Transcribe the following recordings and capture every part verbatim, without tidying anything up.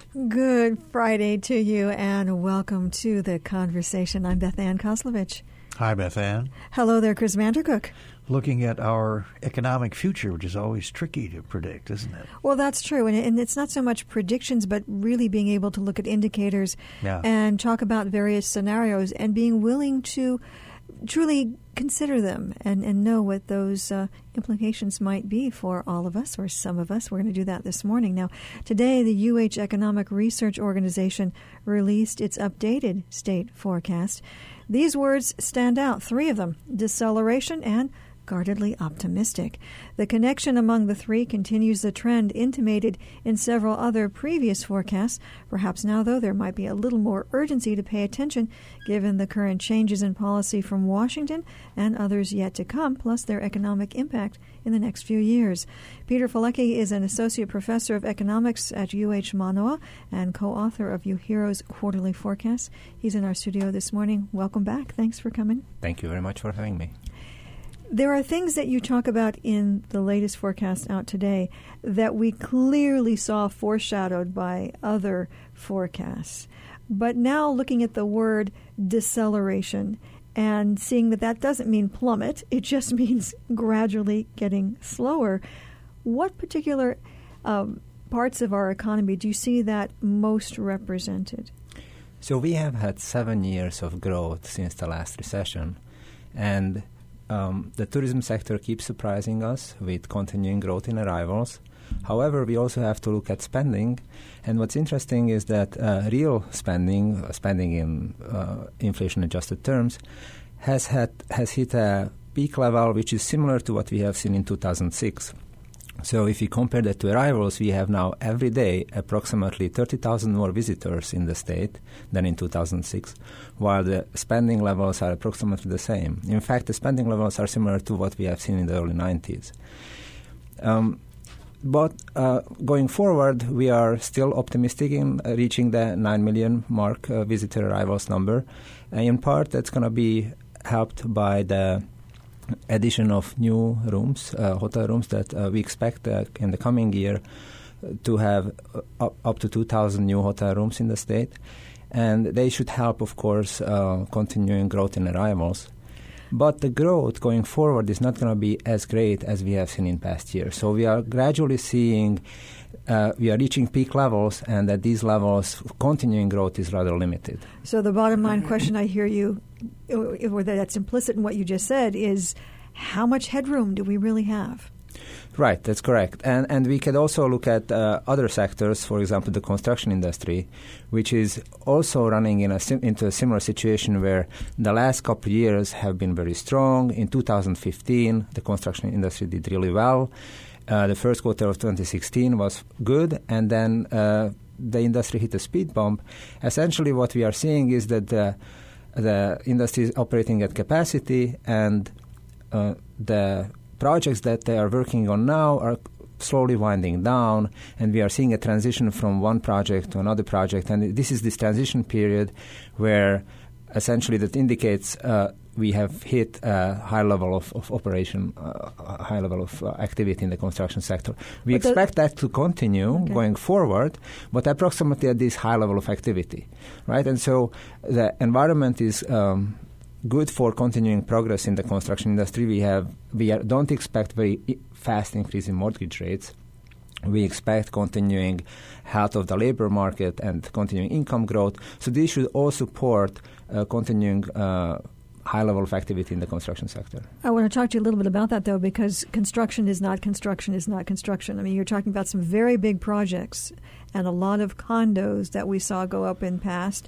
Good Friday to you, and welcome to The Conversation. I'm Beth Ann Kozlovich. Hi, Beth Ann. Hello there, Chris Vandercook. Looking at our economic future, which is always tricky to predict, isn't it? Well, that's true, and, and it's not so much predictions, but really being able to look at indicators yeah. and talk about various scenarios and being willing to truly consider them and, and know what those uh, implications might be for all of us or some of us. We're going to do that this morning. Now, today, the U H Economic Research Organization released its updated state forecast. These words stand out, three of them: deceleration and guardedly optimistic. The connection among the three continues the trend intimated in several other previous forecasts. Perhaps now, though, there might be a little more urgency to pay attention given the current changes in policy from Washington and others yet to come, plus their economic impact in the next few years. Peter Felecki is an associate professor of economics at U H Manoa and co-author of UHERO's quarterly forecast. He's in our studio this morning. Welcome back. Thanks for coming. Thank you very much for having me. There are things that you talk about in the latest forecast out today that we clearly saw foreshadowed by other forecasts. But now looking at the word deceleration and seeing that that doesn't mean plummet, it just means gradually getting slower. What particular um, parts of our economy do you see that most represented? So we have had seven years of growth since the last recession, and Um, the tourism sector keeps surprising us with continuing growth in arrivals. However, we also have to look at spending. And what's interesting is that uh, real spending, uh, spending in uh, inflation-adjusted terms, has had has hit a peak level which is similar to what we have seen in two thousand six. So if you compare that to arrivals, we have now every day approximately thirty thousand more visitors in the state than in two thousand six, while the spending levels are approximately the same. In fact, the spending levels are similar to what we have seen in the early nineties. Um, but uh, going forward, we are still optimistic in uh, reaching the nine million mark uh, visitor arrivals number. And in part, that's going to be helped by the addition of new rooms, uh, hotel rooms that uh, we expect uh, in the coming year uh, to have uh, up, up to two thousand new hotel rooms in the state. And they should help, of course, uh, continuing growth in arrivals. But the growth going forward is not going to be as great as we have seen in past years. So we are gradually seeing, uh, we are reaching peak levels, and at these levels, continuing growth is rather limited. So the bottom line question I hear you, or that's implicit in what you just said, is how much headroom do we really have? Right, that's correct. And and we could also look at uh, other sectors, for example, the construction industry, which is also running in a sim- into a similar situation where the last couple of years have been very strong. In two thousand fifteen, the construction industry did really well. Uh, the first quarter of twenty sixteen was good, and then uh, the industry hit a speed bump. Essentially, what we are seeing is that the, the industry is operating at capacity, and uh, the projects that they are working on now are slowly winding down, and we are seeing a transition from one project to another project. And this is this transition period where essentially that indicates uh, we have hit a high level of, of operation, uh, a high level of uh, activity in the construction sector. We but expect that to continue okay. going forward, but approximately at this high level of activity, right? And so the environment is um, good for continuing progress in the construction industry. We have we are, don't expect very I- fast increase in mortgage rates. We expect continuing health of the labor market and continuing income growth. So this should all support uh, continuing uh, high level of activity in the construction sector. I want to talk to you a little bit about that, though, because construction is not construction is not construction. I mean, you're talking about some very big projects and a lot of condos that we saw go up in past.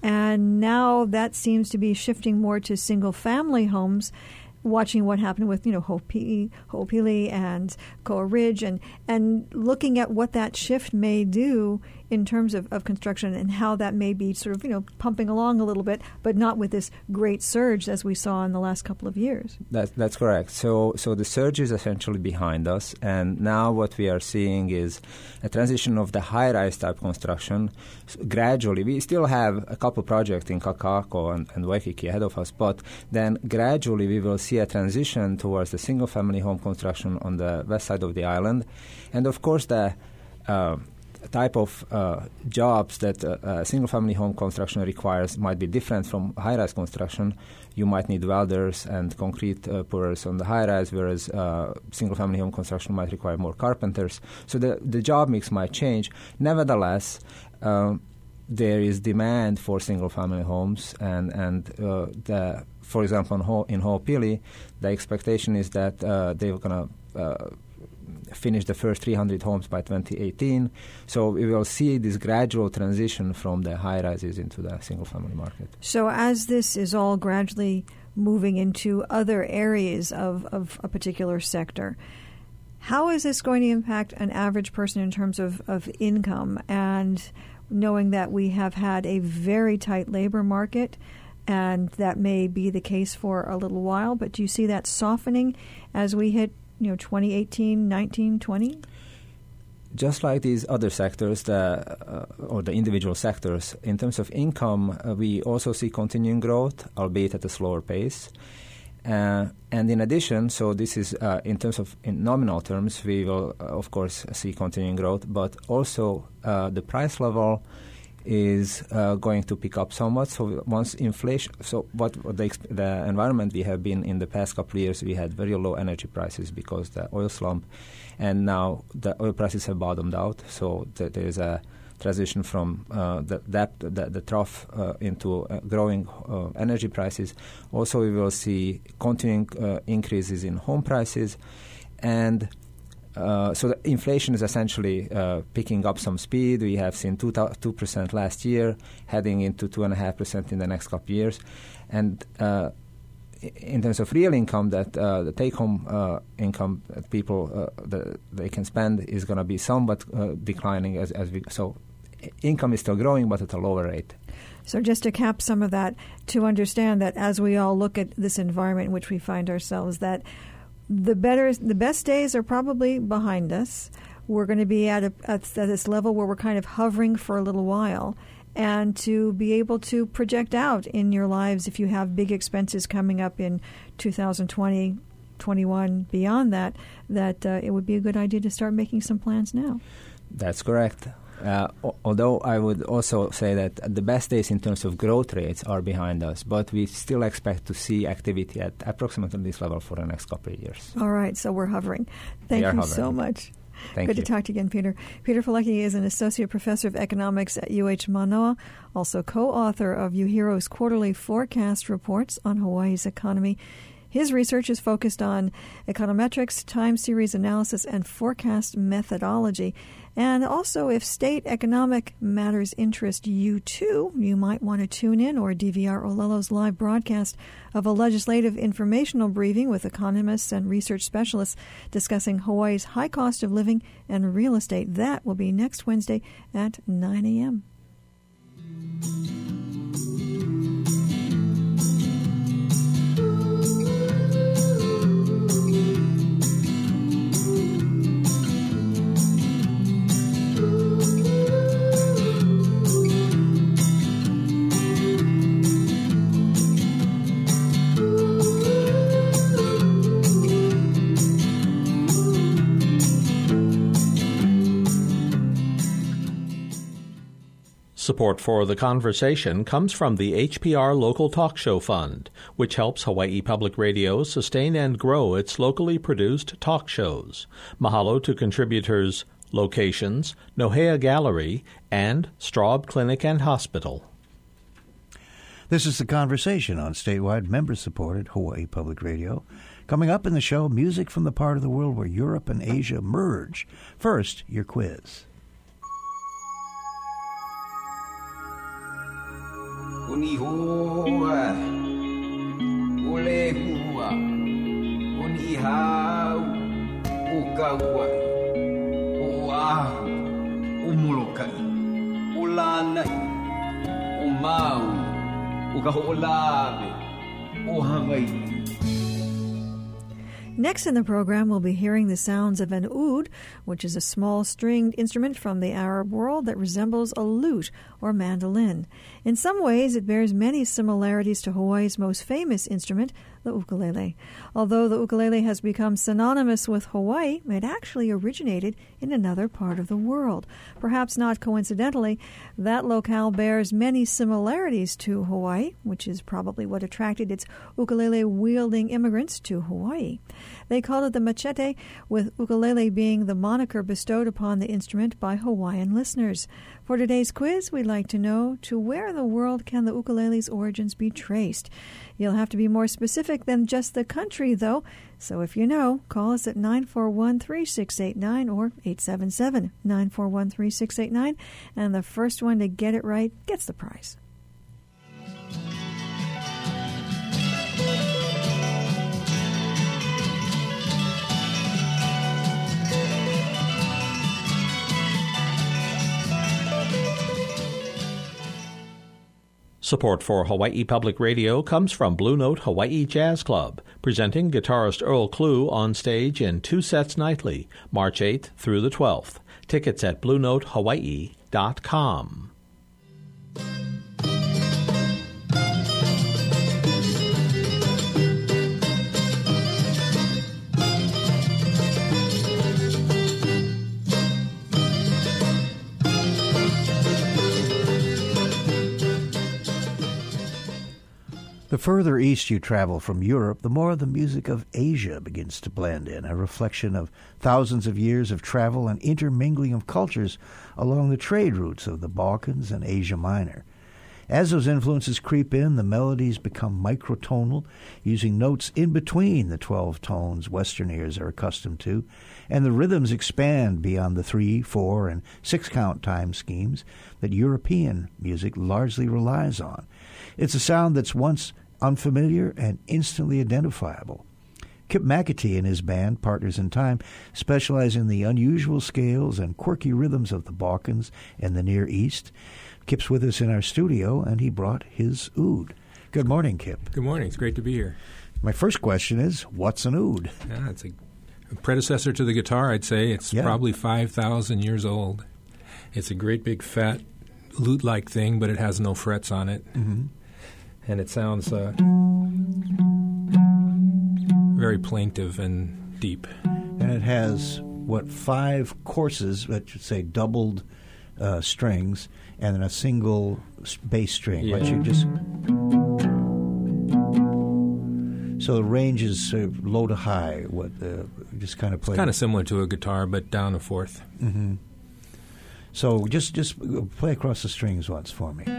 And now that seems to be shifting more to single-family homes, watching what happened with, you know, Ho'opili, Ho'opili and Koa Ridge, and, and looking at what that shift may do in terms of, of construction and how that may be sort of, you know, pumping along a little bit, but not with this great surge as we saw in the last couple of years. That, that's correct. So so the surge is essentially behind us, and now what we are seeing is a transition of the high-rise type construction. So gradually, we still have a couple projects in Kaka'ako and, and Waikiki ahead of us, but then gradually we will see a transition towards the single-family home construction on the west side of the island. And of course, the uh, type of uh, jobs that uh, uh, single-family home construction requires might be different from high-rise construction. You might need welders and concrete uh, pourers on the high-rise, whereas uh, single-family home construction might require more carpenters. So the, the job mix might change. Nevertheless, um, there is demand for single-family homes, and, and uh, the, for example, in, Ho- in Ho'opili, the expectation is that uh, they're going to uh, finish the first three hundred homes by twenty eighteen. So we will see this gradual transition from the high-rises into the single-family market. So as this is all gradually moving into other areas of, of a particular sector, how is this going to impact an average person in terms of, of income? And knowing that we have had a very tight labor market, and that may be the case for a little while, but do you see that softening as we hit, you know, twenty eighteen, nineteen, twenty? Just like these other sectors, the uh, or the individual sectors, in terms of income, uh, we also see continuing growth, albeit at a slower pace. Uh, and in addition, so this is uh, in terms of in nominal terms, we will uh, of course see continuing growth, but also uh, the price level is uh, going to pick up somewhat. So once inflation, so what, what the, exp- the environment we have been in the past couple of years, we had very low energy prices because the oil slump, and now the oil prices have bottomed out. So th- there is a transition from uh, the, that, the, the trough uh, into uh, growing uh, energy prices. Also, we will see continuing uh, increases in home prices, and Uh, so the inflation is essentially uh, picking up some speed. We have seen two percent last year, heading into two point five percent in the next couple of years. And uh, in terms of real income, that uh, the take-home uh, income that people uh, the, they can spend is going to be somewhat uh, declining as, as we. So income is still growing, but at a lower rate. So just to cap some of that, to understand that as we all look at this environment in which we find ourselves, that The better, the best days are probably behind us. We're going to be at, a, at this level where we're kind of hovering for a little while, and to be able to project out in your lives if you have big expenses coming up in two thousand twenty, twenty-one, beyond that, that uh, it would be a good idea to start making some plans now. That's correct. Uh, although I would also say that the best days in terms of growth rates are behind us, but we still expect to see activity at approximately this level for the next couple of years. All right, so we're hovering. Thank you hovering. so much. Thank Good you. to talk to you again, Peter. Peter Felecki is an associate professor of economics at U H Manoa, also co-author of UHERO's quarterly forecast reports on Hawaii's economy. His research is focused on econometrics, time series analysis, and forecast methodology. And also, if state economic matters interest you too, you might want to tune in or D V R Olelo's live broadcast of a legislative informational briefing with economists and research specialists discussing Hawaii's high cost of living and real estate. That will be next Wednesday at nine a.m. Support for The Conversation comes from the H P R Local Talk Show Fund, which helps Hawaii Public Radio sustain and grow its locally produced talk shows. Mahalo to contributors Locations, Nohea Gallery, and Straub Clinic and Hospital. This is The Conversation on statewide member-supported Hawaii Public Radio. Coming up in the show, music from the part of the world where Europe and Asia merge. First, your quiz. Uni hoa, ule hua, uni hau, ukaua, uahu, umolokai, ulanai, umau, ukaho'olawe, uhawaii. Next in the program, we'll be hearing the sounds of an oud, which is a small stringed instrument from the Arab world that resembles a lute or mandolin. In some ways, it bears many similarities to Hawaii's most famous instrument, the ukulele. Although the ukulele has become synonymous with Hawaii, it actually originated in another part of the world. Perhaps not coincidentally, that locale bears many similarities to Hawaii, which is probably what attracted its ukulele-wielding immigrants to Hawaii. They called it the machete, with ukulele being the moniker bestowed upon the instrument by Hawaiian listeners. For today's quiz, we'd like to know, to where in the world can the ukulele's origins be traced? You'll have to be more specific than just the country, though. So if you know, call us at nine four one, three six eight nine or eight seven seven, nine four one, three six eight nine, and the first one to get it right gets the prize. Support for Hawaii Public Radio comes from Blue Note Hawaii Jazz Club, presenting guitarist Earl Klugh on stage in two sets nightly, March eighth through the twelfth. Tickets at blue note hawaii dot com. The further east you travel from Europe, the more the music of Asia begins to blend in, a reflection of thousands of years of travel and intermingling of cultures along the trade routes of the Balkans and Asia Minor. As those influences creep in, the melodies become microtonal, using notes in between the twelve tones Western ears are accustomed to, and the rhythms expand beyond the three, four, and six-count time schemes that European music largely relies on. It's a sound that's once unfamiliar and instantly identifiable. Kip McAtee and his band, Partners in Time, specialize in the unusual scales and quirky rhythms of the Balkans and the Near East. Kip's with us in our studio, and he brought his oud. Good morning, Kip. Good morning. It's great to be here. My first question is, what's an oud? Yeah, it's a, a predecessor to the guitar, I'd say. It's yeah. probably five thousand years old. It's a great big fat lute-like thing, but it has no frets on it. Mm-hmm. And it sounds uh, very plaintive and deep. And it has, what, five courses, let's say doubled uh, strings, and then a single bass string. Yeah. But you just... So the range is uh, low to high, what, uh, just kind of play... It's kind of similar to a guitar, but down a fourth. Mm-hmm. So just, just play across the strings once for me.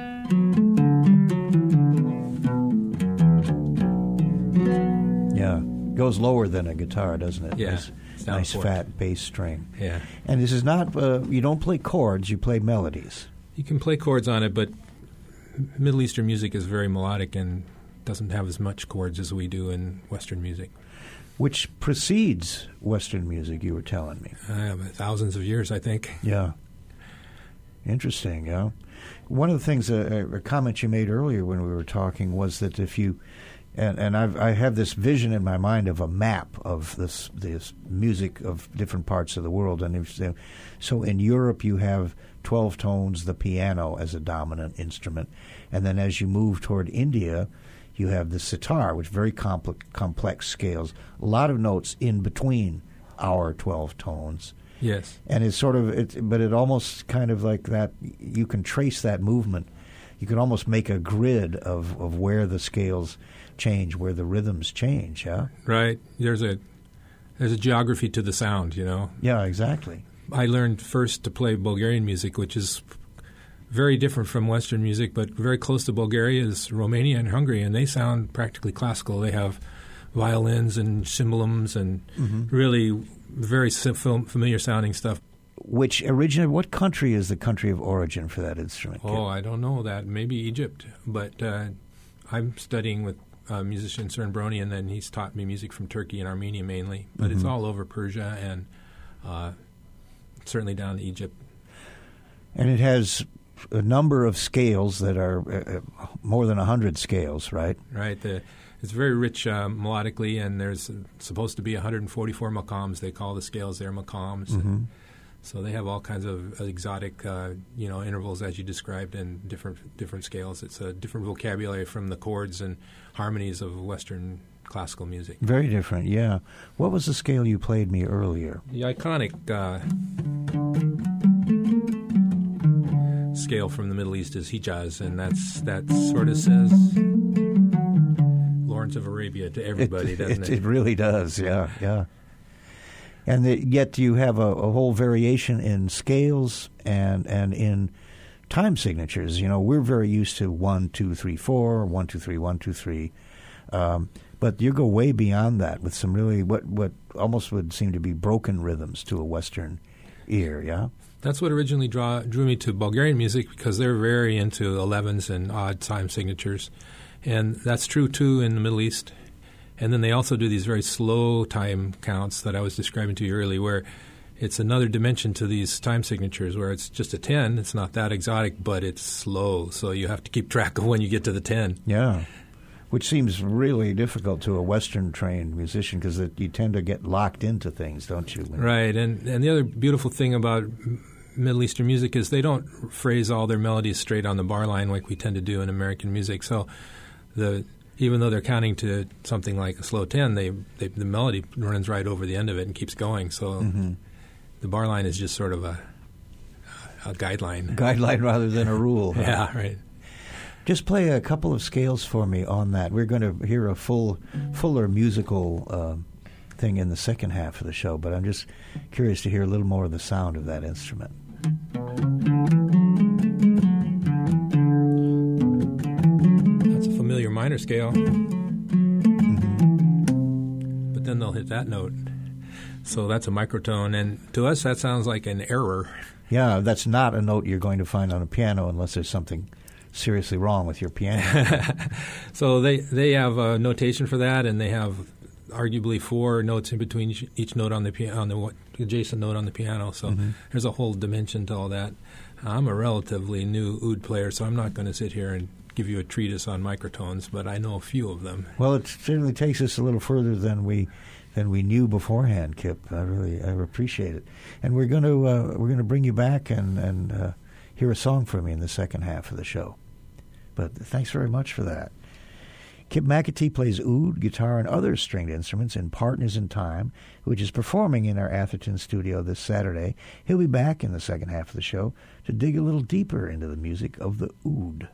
Yeah, goes lower than a guitar, doesn't it? Yeah, Nice, it's down nice fourth. fat bass string. Yeah. And this is not, uh, you don't play chords, you play melodies. You can play chords on it, but Middle Eastern music is very melodic and doesn't have as much chords as we do in Western music. Which precedes Western music, you were telling me. Uh, thousands of years, I think. Yeah. Interesting, yeah. One of the things, uh, a comment you made earlier when we were talking was that if you, and, and I've, I have this vision in my mind of a map of this this music of different parts of the world. And if, so in Europe you have twelve tones, the piano as a dominant instrument. And then as you move toward India, you have the sitar, which very complex, complex scales, a lot of notes in between our twelve tones. Yes. And it's sort of, it, but it almost kind of like that, you can trace that movement. You can almost make a grid of, of where the scales change, where the rhythms change, yeah? Right. There's a there's a geography to the sound, you know. Yeah, exactly. I learned first to play Bulgarian music, which is very different from Western music, but very close to Bulgaria is Romania and Hungary, and they sound practically classical. They have violins and cymbalums and Mm-hmm. really very sim- familiar sounding stuff. Which originated, what country is the country of origin for that instrument? Oh, I don't know that. Maybe Egypt, but uh, I'm studying with uh, musician Cern Brony, and then he's taught me music from Turkey and Armenia mainly, but Mm-hmm. it's all over Persia and uh, certainly down to Egypt. And it has a number of scales that are uh, more than one hundred scales, right? Right. The, it's very rich uh, melodically, and there's uh, supposed to be one hundred forty-four maqams. They call the scales their maqams. Mm-hmm. So they have all kinds of exotic, uh, you know, intervals as you described, and different different scales. It's a different vocabulary from the chords and harmonies of Western classical music. Very different, yeah. What was the scale you played me earlier? The iconic uh, scale from the Middle East is Hijaz, and that's that sort of says Lawrence of Arabia to everybody, it, doesn't it, it? It really does, yeah, yeah. And the, yet you have a, a whole variation in scales and and in time signatures. You know, we're very used to one, two, three, four, one, two, three, one, two, three. Um, but you go way beyond that with some really what what almost would seem to be broken rhythms to a Western ear. Yeah, that's what originally draw, drew me to Bulgarian music, because they're very into elevens and odd time signatures, and that's true too in the Middle East. And then they also do these very slow time counts that I was describing to you earlier, where it's another dimension to these time signatures, where it's just a ten. It's not that exotic, but it's slow, so you have to keep track of when you get to the ten. Yeah, which seems really difficult to a Western-trained musician, because you tend to get locked into things, don't you? Right, and, and the other beautiful thing about Middle Eastern music is they don't phrase all their melodies straight on the bar line like we tend to do in American music. So the even though they're counting to something like a slow ten, they, they the melody runs right over the end of it and keeps going. So mm-hmm. the bar line is just sort of a, a guideline. Guideline rather than a rule. Huh? Yeah, right. Just play a couple of scales for me on that. We're going to hear a full, fuller musical uh, thing in the second half of the show, but I'm just curious to hear a little more of the sound of that instrument. That's a familiar minor scale. Mm-hmm. But then they'll hit that note. So that's a microtone, and to us that sounds like an error. Yeah, that's not a note you're going to find on a piano unless there's something seriously wrong with your piano. So they they have a notation for that, and they have arguably four notes in between each, each note on the piano, on the adjacent note on the piano. So mm-hmm. there's a whole dimension to all that. I'm a relatively new oud player, so I'm not going to sit here and give you a treatise on microtones, but I know a few of them. Well, it certainly takes us a little further than we than we knew beforehand, Kip. I really I appreciate it, and we're going to uh, we're going to bring you back and and uh, hear a song from you in the second half of the show. But thanks very much for that. Kip McAtee plays oud, guitar, and other stringed instruments in Partners in Time, which is performing in our Atherton studio this Saturday. He'll be back in the second half of the show to dig a little deeper into the music of the oud.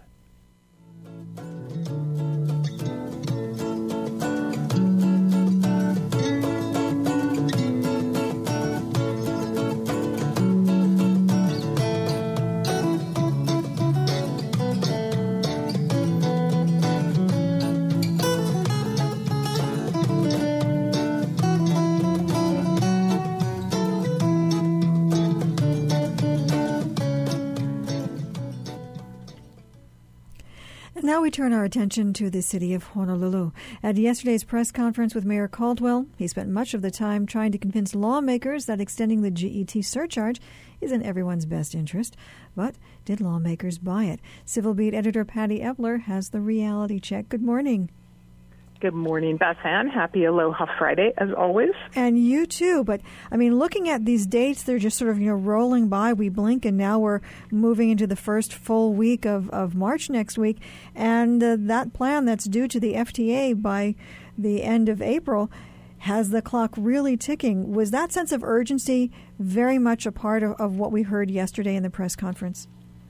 Now we turn our attention to the city of Honolulu. At yesterday's press conference with Mayor Caldwell, he spent much of the time trying to convince lawmakers that extending the G E T surcharge is in everyone's best interest. But did lawmakers buy it? Civil Beat editor Patty Epler has the reality check. Good morning. Good morning, Beth Ann. Happy Aloha Friday, as always. And you too. But, I mean, looking at these dates, they're just sort of, you know, rolling by. We blink, and now we're moving into the first full week of, of March next week. And uh, that plan that's due to the F T A by the end of April has the clock really ticking. Was that sense of urgency very much a part of, of what we heard yesterday in the press conference?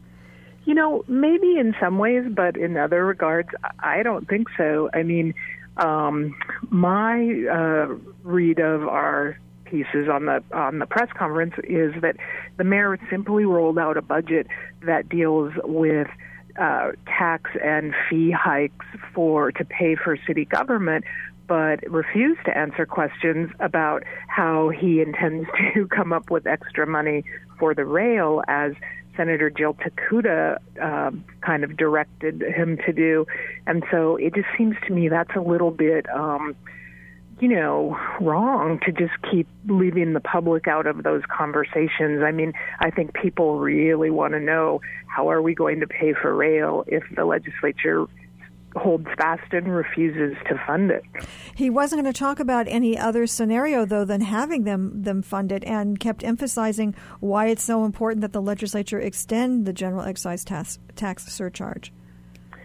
You know, maybe in some ways, but in other regards, I don't think so. I mean, um, my uh, read of our pieces on the on the press conference is that the mayor simply rolled out a budget that deals with uh, tax and fee hikes for to pay for city government, but refused to answer questions about how he intends to come up with extra money for the rail, as Senator Jill Takuda uh, kind of directed him to do. And so it just seems to me that's a little bit, um, you know, wrong to just keep leaving the public out of those conversations. I mean, I think people really want to know, how are we going to pay for rail if the legislature holds fast and refuses to fund it? He wasn't going to talk about any other scenario, though, than having them them fund it, and kept emphasizing why it's so important that the legislature extend the general excise tax, tax surcharge.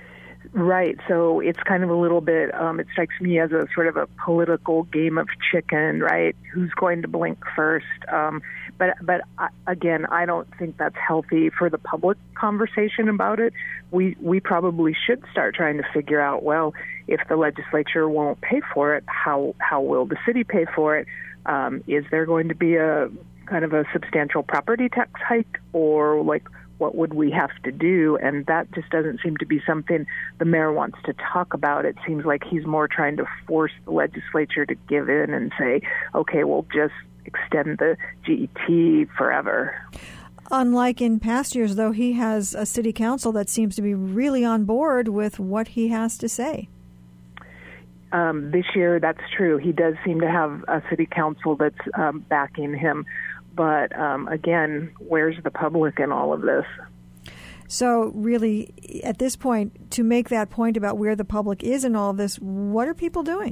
Right. So it's kind of a little bit, um, it strikes me as a sort of a political game of chicken, right? Who's going to blink first? Um, but, but I, again, I don't think that's healthy for the public conversation about it. We, we probably should start trying to figure out, well, if the legislature won't pay for it, how, how will the city pay for it? Um, is there going to be a kind of a substantial property tax hike, or like, what would we have to do? And that just doesn't seem to be something the mayor wants to talk about. It seems like he's more trying to force the legislature to give in and say, okay, we'll just extend the G E T forever. Unlike in past years, though, he has a city council that seems to be really on board with what he has to say. Um, this year, that's true. He does seem to have a city council that's um, backing him. But um, again, where's the public in all of this? So really, at this point, to make that point about where the public is in all of this, what are people doing?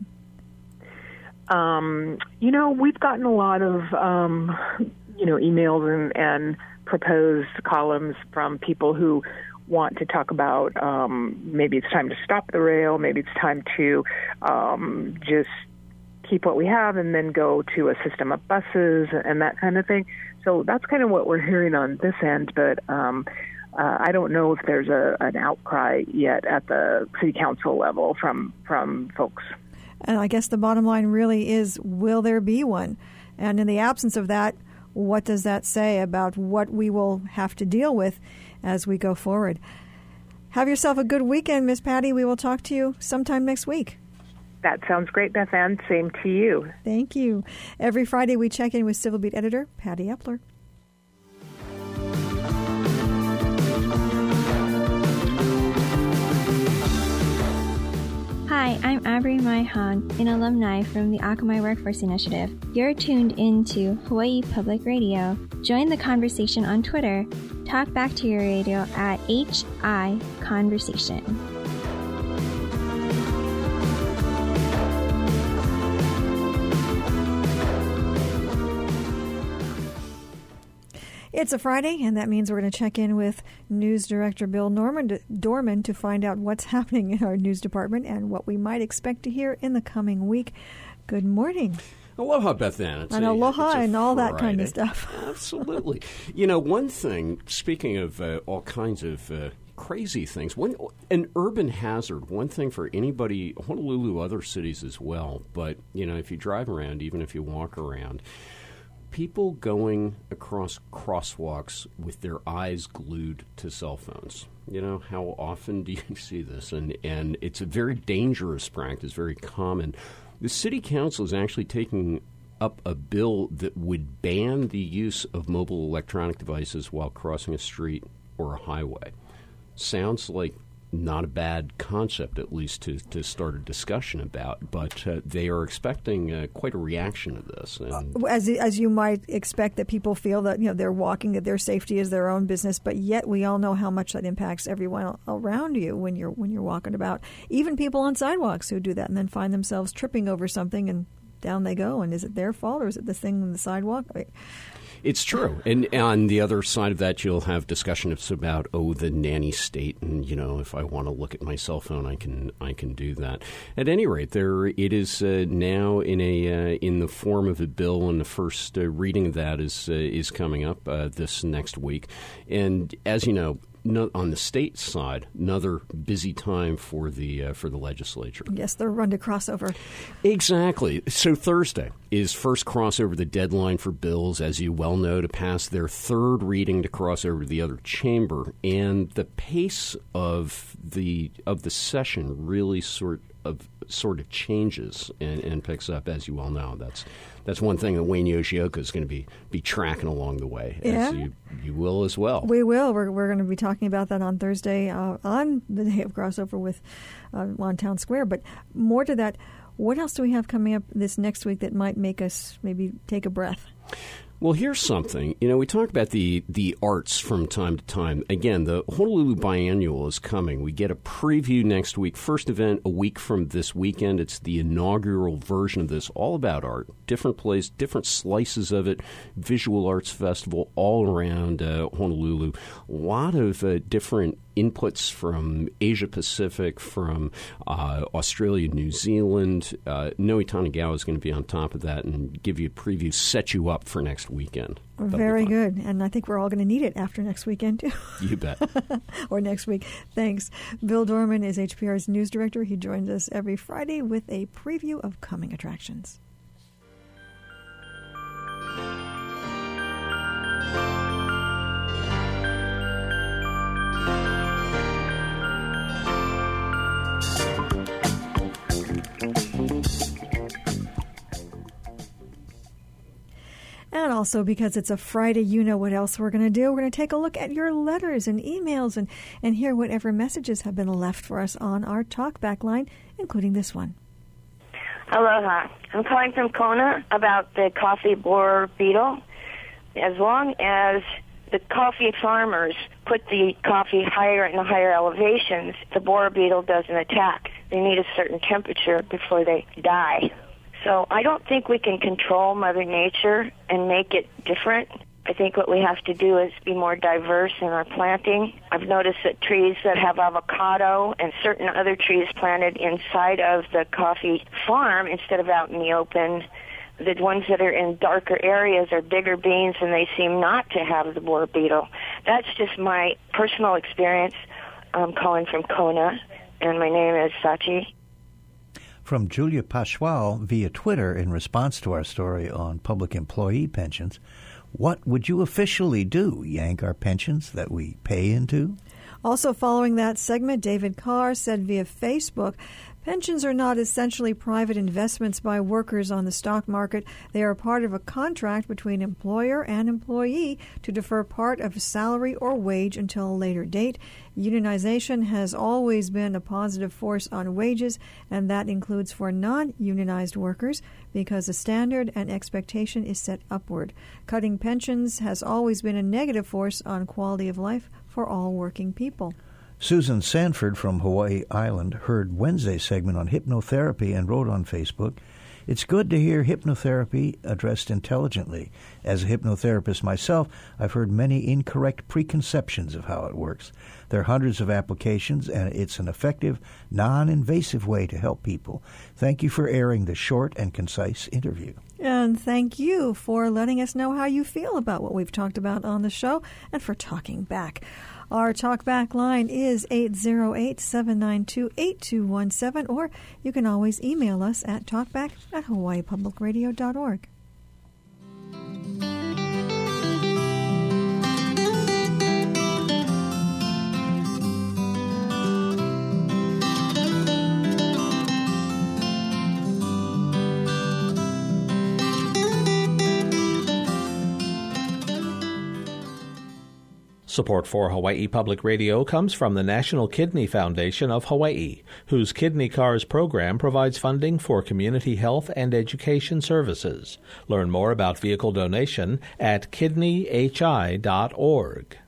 Um, you know, we've gotten a lot of, um, you know, emails and, and proposed columns from people who want to talk about um, maybe it's time to stop the rail, maybe it's time to um, just keep what we have and then go to a system of buses and that kind of thing. So that's kind of what we're hearing on this end, but um, uh, I don't know if there's a, an outcry yet at the city council level from, from folks. And I guess the bottom line really is, will there be one? And in the absence of that, what does that say about what we will have to deal with as we go forward? Have yourself a good weekend, Miss Patty. We will talk to you sometime next week. That sounds great, Beth Ann. Same to you. Thank you. Every Friday we check in with Civil Beat editor Patty Epler. Hi, I'm Aubrey Mai Han, an alumni from the Akamai Workforce Initiative. You're tuned into Hawaii Public Radio. Join the conversation on Twitter. Talk back to your radio at H I Conversation. It's a Friday, and that means we're going to check in with News Director Bill Norman, Dorman to find out what's happening in our news department and what we might expect to hear in the coming week. Good morning. Aloha, Beth Ann. It's and a, aloha and all Friday. That kind of stuff. Absolutely. You know, one thing, speaking of uh, all kinds of uh, crazy things, one, an urban hazard, one thing for anybody, Honolulu, other cities as well, but, you know, if you drive around, even if you walk around, people going across crosswalks with their eyes glued to cell phones. You know, how often do you see this? And and it's a very dangerous practice, very common. The city council is actually taking up a bill that would ban the use of mobile electronic devices while crossing a street or a highway. Sounds like not a bad concept, at least to, to start a discussion about, but uh, they are expecting uh, quite a reaction to this. And uh, as as you might expect, that people feel that, you know, they're walking, that their safety is their own business, but yet we all know how much that impacts everyone around you when you're when you're walking about. Even people on sidewalks who do that and then find themselves tripping over something and down they go. And is it their fault or is it the thing in the sidewalk? Like, It's true. And on the other side of that, you'll have discussions about, oh, the nanny state. And, you know, if I want to look at my cell phone, I can I can do that. At any rate, there it is uh, now in a uh, in the form of a bill, and the first uh, reading of that is, uh, is coming up uh, this next week. And as you know, no, on the state side, another busy time for the uh, for the legislature. Yes, the run to crossover. Exactly. So Thursday is first crossover, the deadline for bills, as you well know, to pass their third reading to cross over to the other chamber. And the pace of the of the session really sort of sort of changes and, and picks up, as you well know. That's that's one thing that Wayne Yoshioka is going to be, be tracking along the way, yeah. as you, you will as well. We will. We're, we're going to be talking about that on Thursday uh, on the day of crossover with uh, on Town Square. But more to that, what else do we have coming up this next week that might make us maybe take a breath? Well, here's something. You know, we talk about the, the arts from time to time. Again, the Honolulu Biennial is coming. We get a preview next week. First event a week from this weekend. It's the inaugural version of this, all about art. Different plays, different slices of it. Visual Arts Festival all around uh, Honolulu. A lot of uh, different inputs from Asia Pacific, from uh, Australia, New Zealand. Uh, Noe Tanagawa is going to be on top of that and give you a preview, set you up for next weekend. That'll Very good. And I think we're all going to need it after next weekend, too. You bet. Or next week. Thanks. Bill Dorman is H P R's news director. He joins us every Friday with a preview of coming attractions. And also, because it's a Friday, you know what else we're going to do. We're going to take a look at your letters and emails and, and hear whatever messages have been left for us on our talkback line, including this one. Aloha. I'm calling from Kona about the coffee borer beetle. As long as the coffee farmers put the coffee higher and higher elevations, the borer beetle doesn't attack. They need a certain temperature before they die. So I don't think we can control Mother Nature and make it different. I think what we have to do is be more diverse in our planting. I've noticed that trees that have avocado and certain other trees planted inside of the coffee farm instead of out in the open, the ones that are in darker areas are bigger beans and they seem not to have the borer beetle. That's just my personal experience. I'm calling from Kona, and my name is Sachi. From Julia Pascual via Twitter in response to our story on public employee pensions, what would you officially do? Yank our pensions that we pay into? Also following that segment, David Carr said via Facebook, pensions are not essentially private investments by workers on the stock market. They are part of a contract between employer and employee to defer part of salary or wage until a later date. Unionization has always been a positive force on wages, and that includes for non-unionized workers because the standard and expectation is set upward. Cutting pensions has always been a negative force on quality of life for all working people. Susan Sanford from Hawaii Island heard Wednesday's segment on hypnotherapy and wrote on Facebook, "It's good to hear hypnotherapy addressed intelligently. As a hypnotherapist myself, I've heard many incorrect preconceptions of how it works. There are hundreds of applications, and it's an effective, non-invasive way to help people. Thank you for airing the short and concise interview." And thank you for letting us know how you feel about what we've talked about on the show and for talking back. Our talkback line is eight zero eight, seven nine two, eight two one seven, or you can always email us at talkback at hawaii public radio dot org. Support for Hawaii Public Radio comes from the National Kidney Foundation of Hawaii, whose Kidney Cars program provides funding for community health and education services. Learn more about vehicle donation at kidney h i dot org.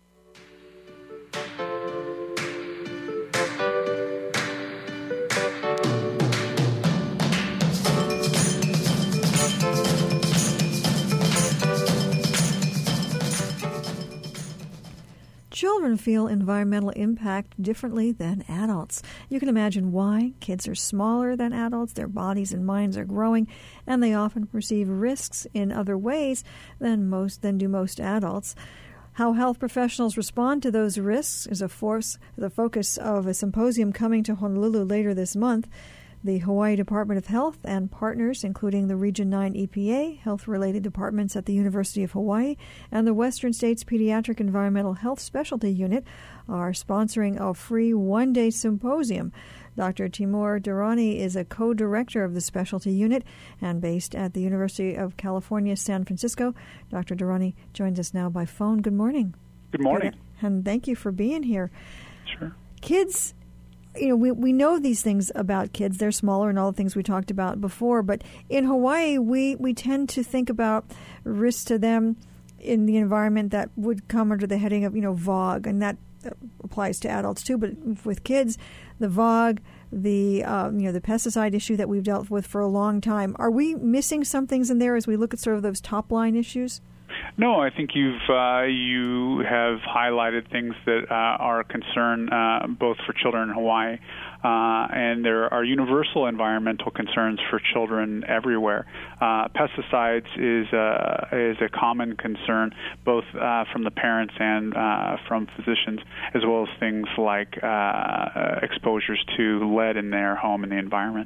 Children feel environmental impact differently than adults. You can imagine why. Kids are smaller than adults, their bodies and minds are growing, and they often perceive risks in other ways than most than do most adults. How health professionals respond to those risks is a force, the focus of a symposium coming to Honolulu later this month. The Hawaii Department of Health and partners, including the Region nine E P A, health-related departments at the University of Hawaii, and the Western States Pediatric Environmental Health Specialty Unit, are sponsoring a free one-day symposium. Doctor Timur Durrani is a co-director of the specialty unit and based at the University of California, San Francisco. Doctor Durrani joins us now by phone. Good morning. Good morning. Good, and thank you for being here. Sure. Kids you know, we, we know these things about kids. They're smaller and all the things we talked about before. But in Hawaii, we, we tend to think about risks to them in the environment that would come under the heading of, you know, V O G. And that applies to adults too. But with kids, the V O G, the, uh, you know, the pesticide issue that we've dealt with for a long time. Are we missing some things in there as we look at sort of those top-line issues? No, I think you've uh, you have highlighted things that uh, are a concern uh, both for children in Hawaii, uh, and there are universal environmental concerns for children everywhere. Uh, pesticides is a, is a common concern both uh, from the parents and uh, from physicians, as well as things like uh, exposures to lead in their home and the environment.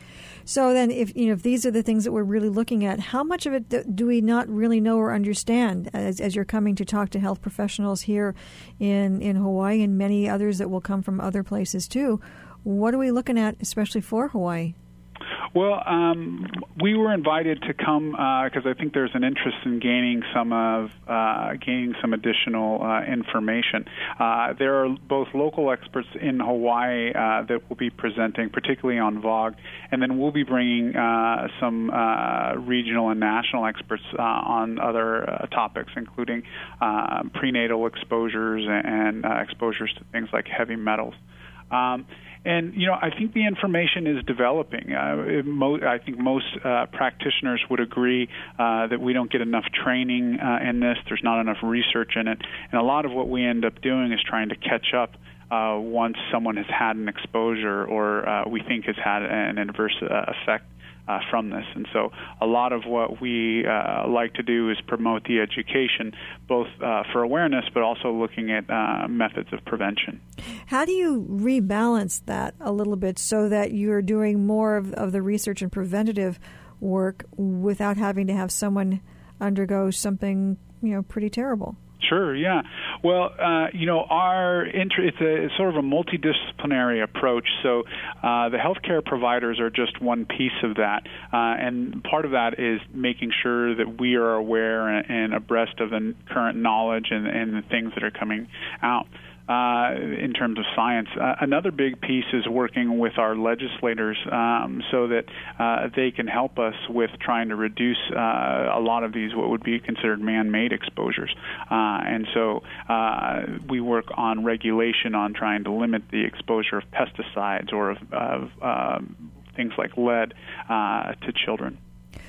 So then, if you know, if these are the things that we're really looking at, how much of it do we not really know or understand as, as you're coming to talk to health professionals here in, in Hawaii and many others that will come from other places too? What are we looking at, especially for Hawaii? Well, um, we were invited to come because uh, I think there's an interest in gaining some of uh, gaining some additional uh, information. Uh, there are both local experts in Hawaii uh, that will be presenting, particularly on V O G, and then we'll be bringing uh, some uh, regional and national experts uh, on other uh, topics, including uh, prenatal exposures and uh, exposures to things like heavy metals. Um, And, you know, I think the information is developing. Uh, mo- I think most uh, practitioners would agree uh, that we don't get enough training uh, in this. There's not enough research in it. And a lot of what we end up doing is trying to catch up uh, once someone has had an exposure or uh, we think has had an adverse uh, effect Uh, from this. And so a lot of what we uh, like to do is promote the education, both uh, for awareness, but also looking at uh, methods of prevention. How do you rebalance that a little bit so that you're doing more of, of the research and preventative work without having to have someone undergo something, you know, pretty terrible? Sure, yeah. Well, uh, you know, our inter- it's, a, it's sort of a multidisciplinary approach. So uh, the healthcare providers are just one piece of that. Uh, and part of that is making sure that we are aware and, and abreast of the current knowledge and, and the things that are coming out. Uh, in terms of science. Uh, another big piece is working with our legislators um, so that uh, they can help us with trying to reduce uh, a lot of these what would be considered man-made exposures. Uh, and so uh, we work on regulation on trying to limit the exposure of pesticides or of, of uh, things like lead uh, to children.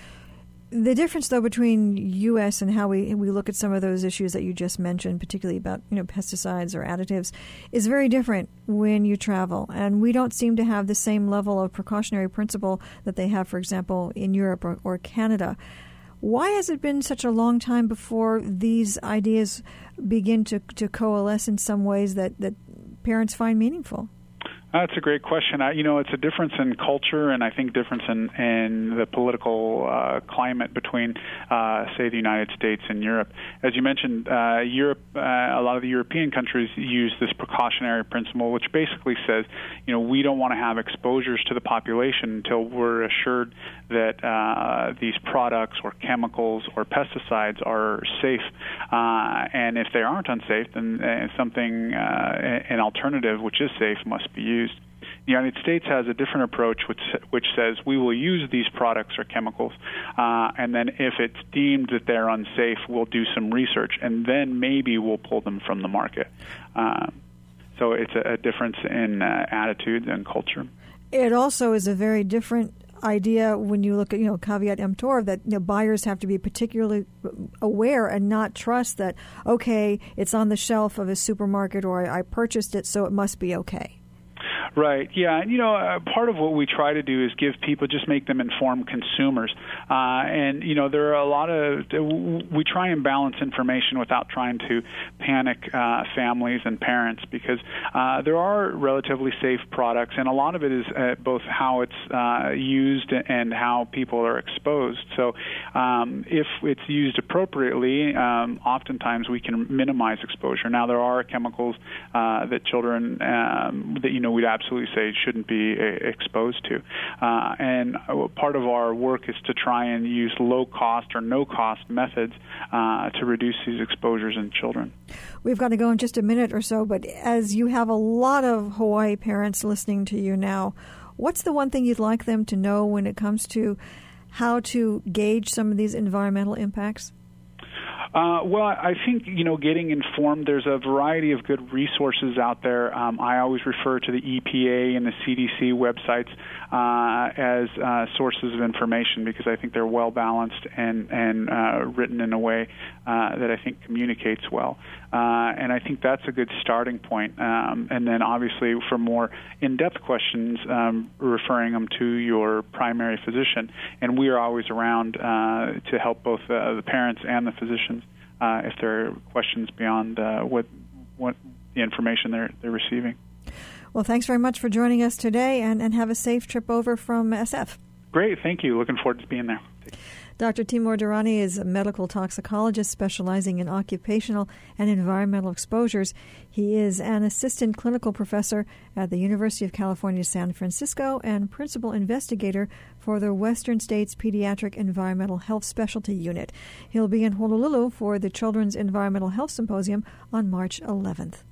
The difference, though, between U S and how we we look at some of those issues that you just mentioned, particularly about, you know, pesticides or additives, is very different when you travel. And we don't seem to have the same level of precautionary principle that they have, for example, in Europe or, or Canada. Why has it been such a long time before these ideas begin to, to coalesce in some ways that, that parents find meaningful? That's a great question. I, you know, it's a difference in culture, and I think difference in, in the political uh, climate between, uh, say, the United States and Europe. As you mentioned, uh, Europe, uh, a lot of the European countries use this precautionary principle, which basically says, you know, we don't want to have exposures to the population until we're assured that uh, these products or chemicals or pesticides are safe. Uh, and if they aren't unsafe, then uh, something, uh, an alternative which is safe must be used. The United States has a different approach which, which says we will use these products or chemicals, uh, and then if it's deemed that they're unsafe, we'll do some research, and then maybe we'll pull them from the market. Uh, so it's a, a difference in uh, attitudes and culture. It also is a very different idea when you look at, you know, caveat emptor, that, you know, buyers have to be particularly aware and not trust that, okay, it's on the shelf of a supermarket or I purchased it, so it must be okay. Right. Yeah. And, you know, uh, part of what we try to do is give people, just make them informed consumers. Uh, and, you know, there are a lot of, we try and balance information without trying to panic uh, families and parents, because uh, there are relatively safe products, and a lot of it is uh, both how it's uh, used and how people are exposed. So um, if it's used appropriately, um, oftentimes we can minimize exposure. Now, there are chemicals uh, that children um, that you know we'd absolutely say shouldn't be uh, exposed to, uh, and part of our work is to try and use low-cost or no-cost methods uh, to reduce these exposures in children. We've got to go in just a minute or so, but as you have a lot of Hawaii parents listening to you now, what's the one thing you'd like them to know when it comes to how to gauge some of these environmental impacts? Uh, well, I think, you know, getting informed, there's a variety of good resources out there. Um, I always refer to the E P A and the C D C websites uh, as uh, sources of information because I think they're well-balanced and, and uh, written in a way uh, that I think communicates well. Uh, and I think that's a good starting point. Um, and then, obviously, for more in-depth questions, um, referring them to your primary physician. And we are always around uh, to help both uh, the parents and the physicians uh, if there are questions beyond uh, what what the information they're they're receiving. Well, thanks very much for joining us today, and, and have a safe trip over from S F. Great, thank you. Looking forward to being there. Doctor Timur Durrani is a medical toxicologist specializing in occupational and environmental exposures. He is an assistant clinical professor at the University of California, San Francisco, and principal investigator for the Western States Pediatric Environmental Health Specialty Unit. He'll be in Honolulu for the Children's Environmental Health Symposium on March eleventh.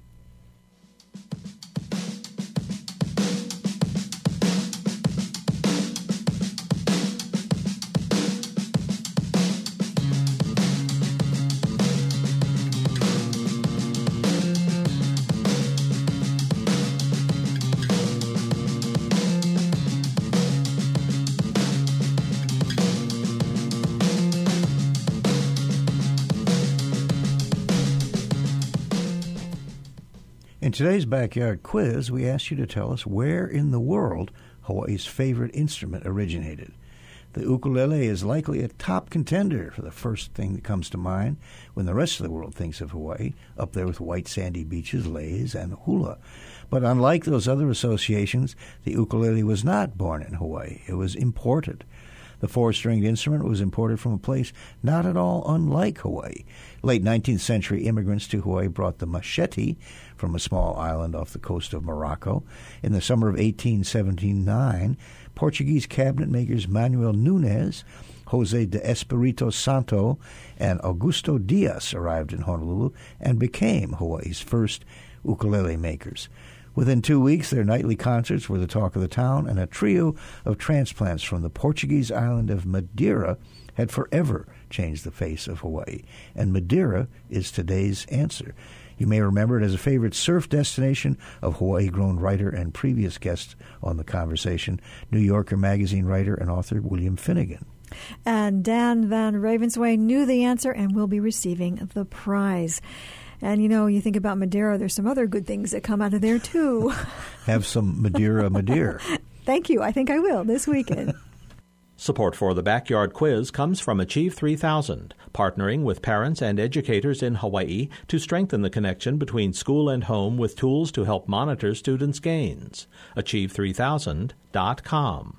In today's Backyard Quiz, we asked you to tell us where in the world Hawaii's favorite instrument originated. The ukulele is likely a top contender for the first thing that comes to mind when the rest of the world thinks of Hawaii, up there with white sandy beaches, leis, and hula. But unlike those other associations, the ukulele was not born in Hawaii. It was imported. The four-stringed instrument was imported from a place not at all unlike Hawaii. Late nineteenth century immigrants to Hawaii brought the machete from a small island off the coast of Morocco. In the summer of eighteen seventy-nine, Portuguese cabinet makers Manuel Nunes, José de Espírito Santo, and Augusto Dias arrived in Honolulu and became Hawaii's first ukulele makers. Within two weeks, their nightly concerts were the talk of the town, and a trio of transplants from the Portuguese island of Madeira had forever changed the face of Hawaii. And Madeira is today's answer. You may remember it as a favorite surf destination of Hawaii-grown writer and previous guest on the conversation, New Yorker magazine writer and author William Finnegan. And Dan Van Ravensway knew the answer and will be receiving the prize. And, you know, you think about Madeira, there's some other good things that come out of there, too. Have some Madeira Madeira. Thank you. I think I will this weekend. Support for the Backyard Quiz comes from Achieve three thousand, partnering with parents and educators in Hawaii to strengthen the connection between school and home with tools to help monitor students' gains. achieve three thousand dot com.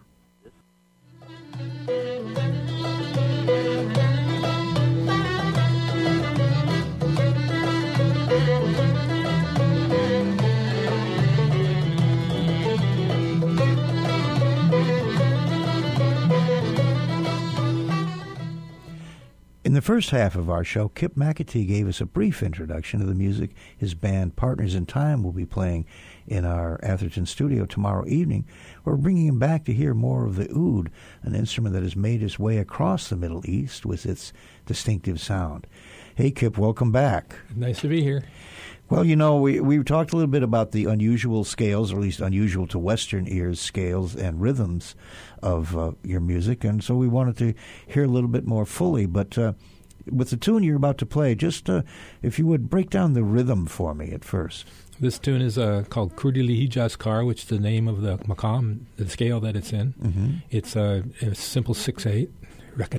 In the first half of our show, Kip McAtee gave us a brief introduction to the music his band Partners in Time will be playing in our Atherton studio tomorrow evening. We're bringing him back to hear more of the oud, an instrument that has made its way across the Middle East with its distinctive sound. Hey, Kip, welcome back. Nice to be here. Well, you know, we we talked a little bit about the unusual scales, or at least unusual to Western ears, scales and rhythms of uh, your music, and so we wanted to hear a little bit more fully. But uh, with the tune you're about to play, just uh, if you would break down the rhythm for me at first. This tune is uh, called Krudili Hijaskar, which is the name of the makam, the scale that it's in. Mm-hmm. It's uh, a simple six eight. Like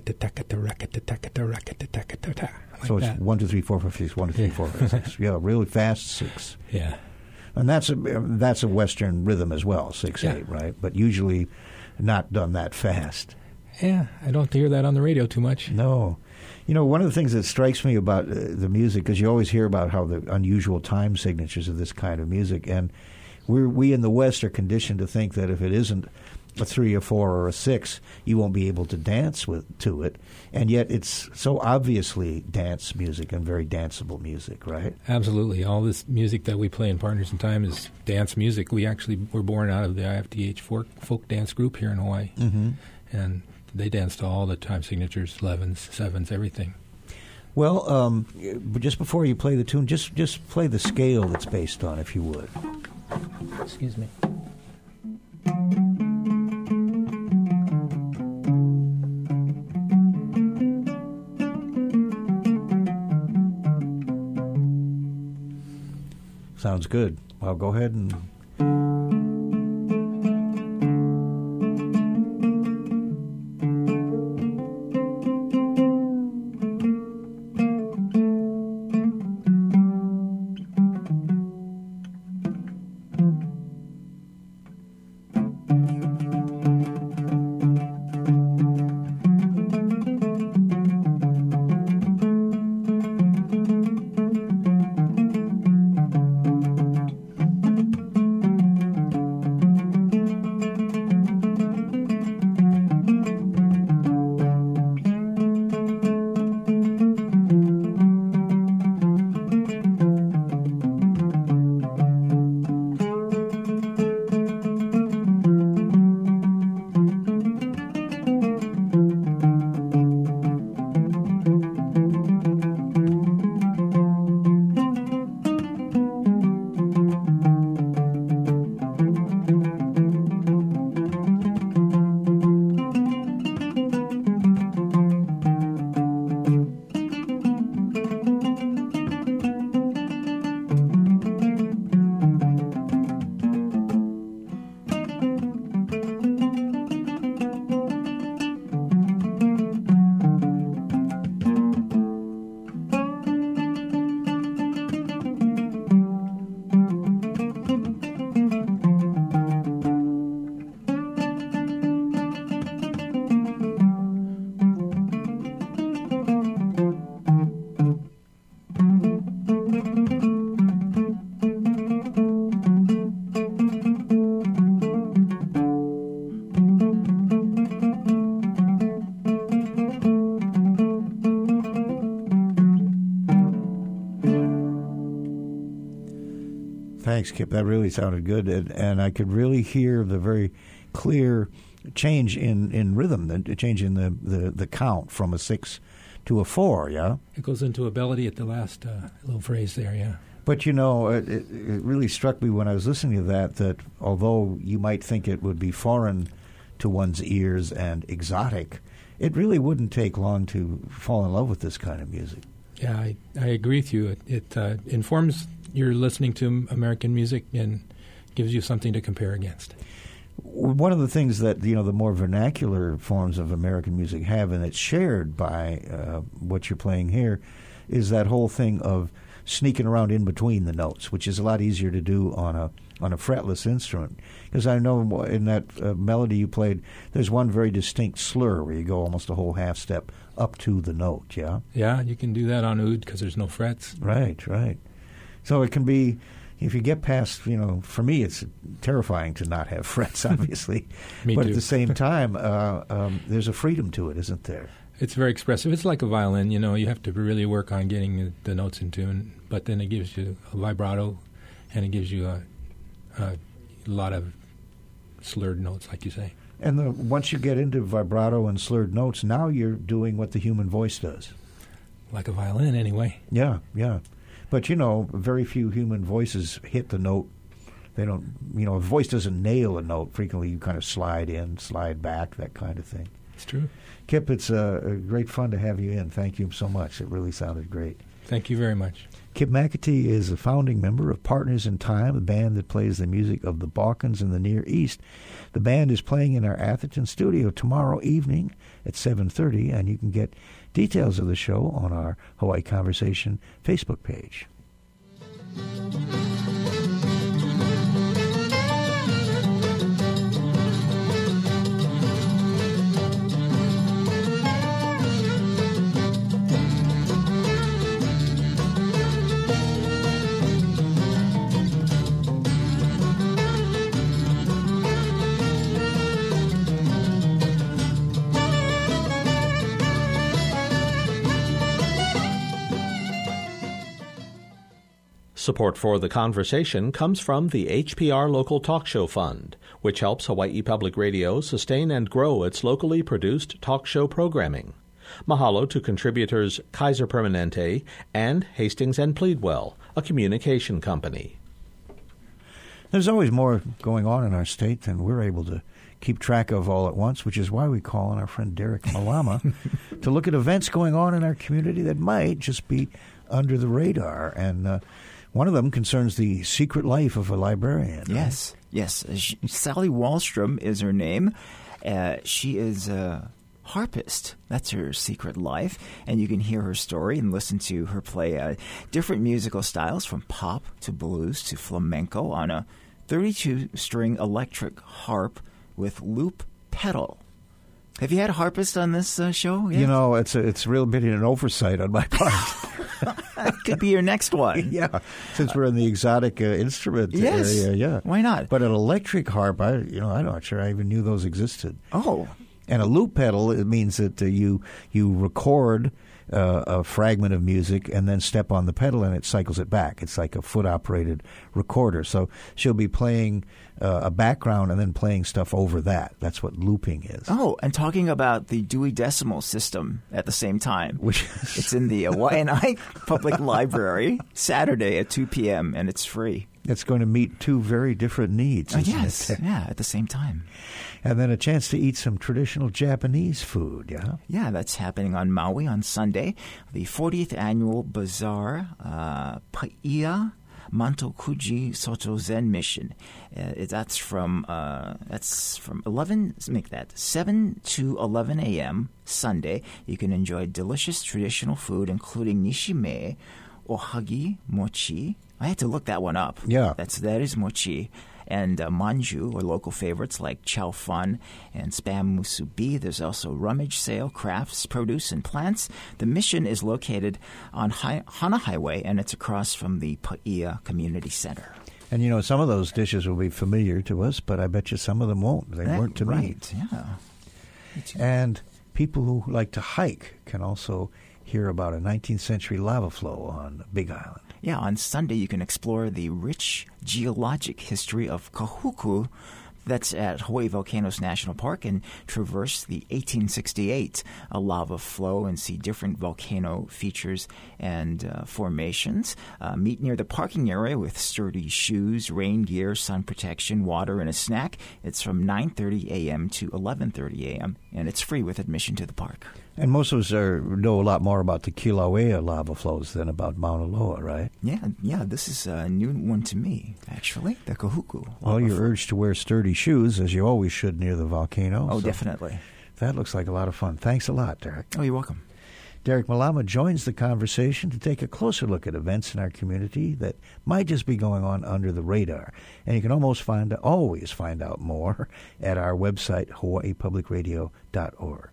so it's that. one, two, three, four, five, six, one, two, three, Yeah. four, five, six. Yeah, really fast six. Yeah. And that's a that's a Western rhythm as well, six Yeah. eight, right? But usually not done that fast. Yeah, I don't hear that on the radio too much. No. You know, one of the things that strikes me about uh, the music, because you always hear about how the unusual time signatures of this kind of music, and we're, we in the West are conditioned to think that if it isn't a three, a four, or a six, you won't be able to dance with to it. And yet it's so obviously dance music and very danceable music, right? Absolutely. All this music that we play in Partners in Time is dance music. We actually were born out of the I F D H folk, folk dance group here in Hawaii. Mm-hmm. And they danced to all the time signatures, elevens, sevens, everything. Well, um, just before you play the tune, just, just play the scale that's based on, if you would. Excuse me. Sounds good. Well, go ahead and... Thanks, Kip. That really sounded good, and, and I could really hear the very clear change in, in rhythm, the change in the, the, the count from a six to a four, yeah? It goes into a melody at the last uh, little phrase there, yeah. But, you know, it, it really struck me when I was listening to that that although you might think it would be foreign to one's ears and exotic, it really wouldn't take long to fall in love with this kind of music. Yeah, I, I agree with you. It, it uh, informs your listening to American music and gives you something to compare against. One of the things that, you know, the more vernacular forms of American music have, and it's shared by uh, what you're playing here, is that whole thing of sneaking around in between the notes, which is a lot easier to do on a on a fretless instrument. Because I know in that uh, melody you played, there's one very distinct slur where you go almost a whole half step up to the note, yeah? Yeah, you can do that on oud because there's no frets. Right, right. So it can be, if you get past, you know, for me it's terrifying to not have frets, obviously. Me but too. at the same time, uh, um, there's a freedom to it, isn't there? It's very expressive. It's like a violin, you know. You have to really work on getting the, the notes in tune, but then it gives you a vibrato, and it gives you a, a lot of slurred notes, like you say. And the, once you get into vibrato and slurred notes, now you're doing what the human voice does. Like a violin, anyway. Yeah, yeah. But, you know, very few human voices hit the note. They don't, you know, a voice doesn't nail a note. Frequently you kind of slide in, slide back, that kind of thing. It's true. Kip, it's uh, great fun to have you in. Thank you so much. It really sounded great. Thank you very much. Kip McAtee is a founding member of Partners in Time, the band that plays the music of the Balkans and the Near East. The band is playing in our Atherton studio tomorrow evening at seven thirty, and you can get details of the show on our Hawaii Conversation Facebook page. Support for the conversation comes from the H P R Local Talk Show Fund, which helps Hawaii Public Radio sustain and grow its locally produced talk show programming. Mahalo to contributors Kaiser Permanente and Hastings and Pleadwell, a communication company. There's always more going on in our state than we're able to keep track of all at once, which is why we call on our friend Derek Malama to look at events going on in our community that might just be under the radar. And uh, one of them concerns the secret life of a librarian. Yes, right? yes. She, Sally Wallstrom is her name. Uh, she is a harpist. That's her secret life. And you can hear her story and listen to her play uh, different musical styles from pop to blues to flamenco on a thirty-two string electric harp with loop pedal. Have you had a harpist on this uh, show yet? You know, it's a, it's really been an oversight on my part. That could be your next one. Yeah, since we're in the exotic uh, instrument yes. area, yeah. Why not? But an electric harp, I, you know, I'm not sure I even knew those existed. Oh. And a loop pedal, it means that uh, you you record uh, a fragment of music and then step on the pedal and it cycles it back. It's like a foot-operated recorder. So she'll be playing uh, a background and then playing stuff over that. That's what looping is. Oh, and talking about the Dewey Decimal System at the same time. Which it's in the Waianae Public Library, Saturday at two p.m., and it's free. It's going to meet two very different needs. Uh, yes, it? yeah, at the same time. And then a chance to eat some traditional Japanese food, yeah? Yeah, that's happening on Maui on Sunday. The fortieth Annual Bazaar, uh, Paia Mantokuji Soto Zen Mission. Uh, that's from uh, that's from eleven. Let's make that seven to eleven a.m. Sunday. You can enjoy delicious traditional food, including nishime, ohagi, mochi. I had to look that one up. Yeah, that's that is mochi. And uh, manju, or local favorites like chow fun and spam musubi. There's also rummage sale, crafts, produce, and plants. The mission is located on Hi- Hana Highway, and it's across from the Paia Community Center. And, you know, some of those dishes will be familiar to us, but I bet you some of them won't. They that, weren't to right, me. Yeah. And people who like to hike can also hear about a nineteenth century lava flow on Big Island. Yeah, on Sunday you can explore the rich geologic history of Kahuku that's at Hawaii Volcanoes National Park and traverse the eighteen sixty-eight a lava flow and see different volcano features and uh, formations. Uh, meet near the parking area with sturdy shoes, rain gear, sun protection, water, and a snack. It's from nine thirty a.m. to eleven thirty a.m., and it's free with admission to the park. And most of us are, know a lot more about the Kilauea lava flows than about Mauna Loa, right? Yeah, yeah. This is a new one to me, actually, the Kahuku. Well, you're urged to wear sturdy shoes, as you always should near the volcano. Oh, so definitely. That looks like a lot of fun. Thanks a lot, Derek. Oh, you're welcome. Derek Malama joins the conversation to take a closer look at events in our community that might just be going on under the radar. And you can almost find always find out more at our website, hawaii public radio dot org.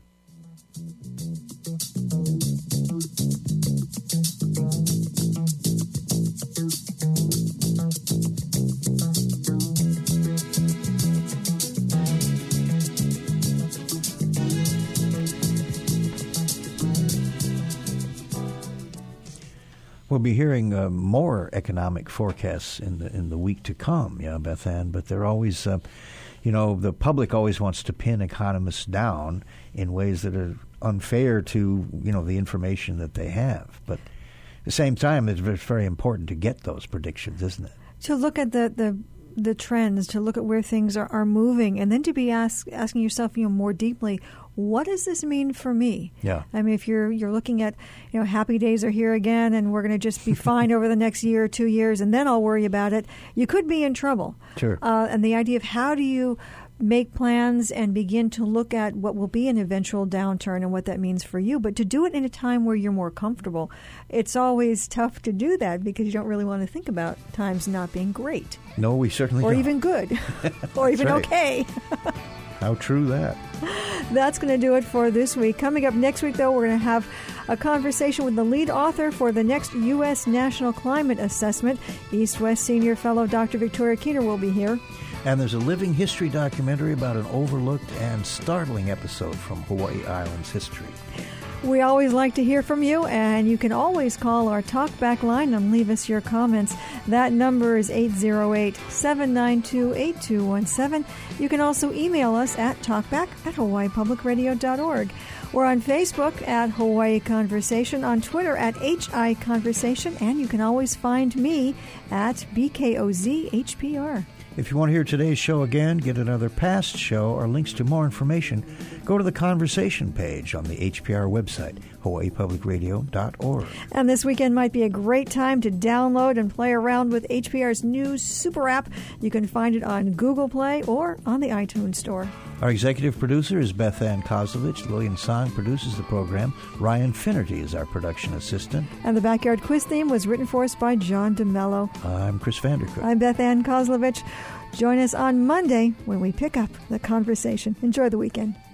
We'll be hearing uh, more economic forecasts in the in the week to come, yeah, Beth Ann. But they're always, uh, you know, the public always wants to pin economists down in ways that are unfair to, you know, the information that they have. But at the same time, it's very important to get those predictions, isn't it? To look at the the, the trends, to look at where things are, are moving, and then to be ask, asking yourself, you know, more deeply, what does this mean for me? Yeah. I mean, if you're you're looking at, you know, happy days are here again, and we're going to just be fine over the next year or two years, and then I'll worry about it, you could be in trouble. Sure. Uh, and the idea of how do you make plans and begin to look at what will be an eventual downturn and what that means for you, but to do it in a time where you're more comfortable. It's always tough to do that because you don't really want to think about times not being great. No, we certainly or don't. Or even good. Or even right. okay. How true that. That's going to do it for this week. Coming up next week, though, we're going to have a conversation with the lead author for the next U S National Climate Assessment. East West Senior Fellow Doctor Victoria Keener will be here. And there's a living history documentary about an overlooked and startling episode from Hawaii Island's history. We always like to hear from you, and you can always call our talkback line and leave us your comments. That number is eight zero eight, seven nine two, eight two one seven. You can also email us at talkback at hawaii public radio dot org. We're on Facebook at Hawaii Conversation, on Twitter at H I Conversation, and you can always find me at B K O Z H P R. If you want to hear today's show again, get another past show, or links to more information, go to the Conversation page on the H P R website, hawaii public radio dot org. And this weekend might be a great time to download and play around with H P R's new super app. You can find it on Google Play or on the iTunes Store. Our executive producer is Beth Ann Kozlovich. Lillian Song produces the program. Ryan Finnerty is our production assistant. And the Backyard Quiz theme was written for us by John DeMello. I'm Chris Vandercook. I'm Beth Ann Kozlovich. Join us on Monday when we pick up the conversation. Enjoy the weekend.